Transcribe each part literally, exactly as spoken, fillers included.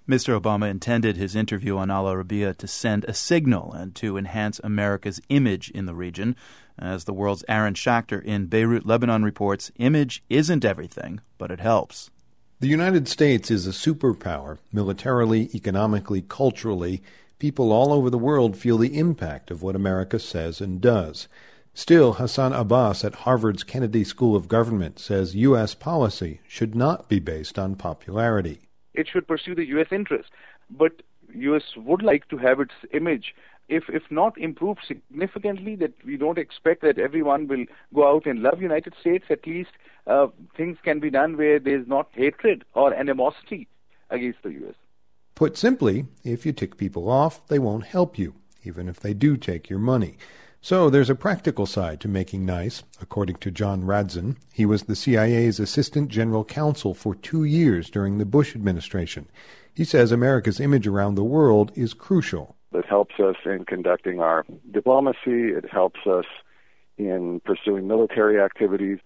Mister Obama intended his interview on Al Arabiya to send a signal and to enhance America's image in the region. As the world's Aaron Schachter in Beirut, Lebanon reports, image isn't everything, but it helps. The United States is a superpower, militarily, economically, culturally. People all over the world feel the impact of what America says and does. Still, Hassan Abbas at Harvard's Kennedy School of Government says U S policy should not be based on popularity. It should pursue the U S interest, but U S would like to have its image, if if not improved significantly, that we don't expect that everyone will go out and love United States. At least uh, things can be done where there's not hatred or animosity against the U S. Put simply, if you tick people off, they won't help you, even if they do take your money. So there's a practical side to making nice, according to John Radzon. He was the C I A's Assistant General Counsel for two years during the Bush administration. He says America's image around the world is crucial. It helps us in conducting our diplomacy. It helps us in pursuing military activities.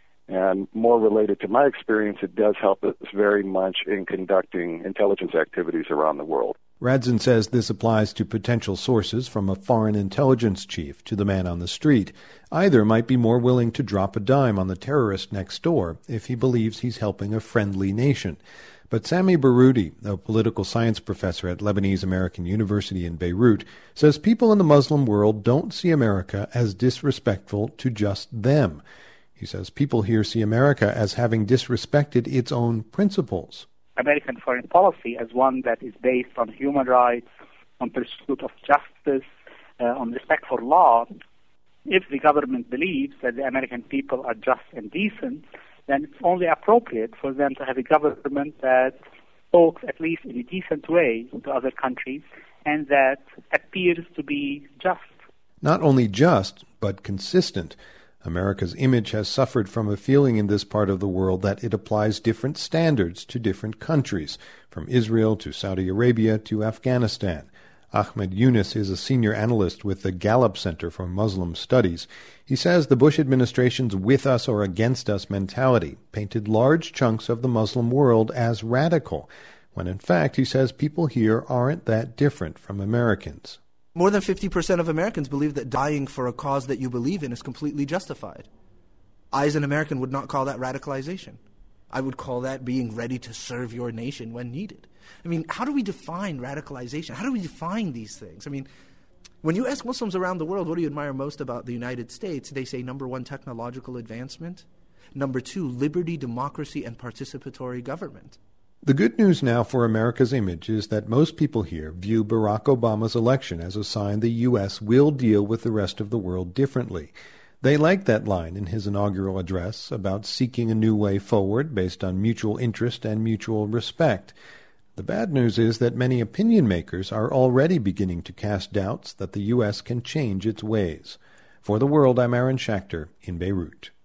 And more related to my experience, it does help us very much in conducting intelligence activities around the world. Radzon says this applies to potential sources from a foreign intelligence chief to the man on the street. Either might be more willing to drop a dime on the terrorist next door if he believes he's helping a friendly nation. But Sami Baroudi, a political science professor at Lebanese American University in Beirut, says people in the Muslim world don't see America as disrespectful to just them. He says people here see America as having disrespected its own principles. American foreign policy as one that is based on human rights, on pursuit of justice, uh, on respect for law. If the government believes that the American people are just and decent, then it's only appropriate for them to have a government that talks at least in a decent way to other countries and that appears to be just. Not only just, but consistent. America's image has suffered from a feeling in this part of the world that it applies different standards to different countries, from Israel to Saudi Arabia to Afghanistan. Ahmed Yunus is a senior analyst with the Gallup Center for Muslim Studies. He says the Bush administration's with us or against us mentality painted large chunks of the Muslim world as radical, when in fact, he says, people here aren't that different from Americans. More than fifty percent of Americans believe that dying for a cause that you believe in is completely justified. I, as an American, would not call that radicalization. I would call that being ready to serve your nation when needed. I mean, how do we define radicalization? How do we define these things? I mean, when you ask Muslims around the world, what do you admire most about the United States? They say, number one, technological advancement. Number two, liberty, democracy, and participatory government. The good news now for America's image is that most people here view Barack Obama's election as a sign the U S will deal with the rest of the world differently. They like that line in his inaugural address about seeking a new way forward based on mutual interest and mutual respect. The bad news is that many opinion makers are already beginning to cast doubts that the U S can change its ways. For the World, I'm Aaron Schachter in Beirut.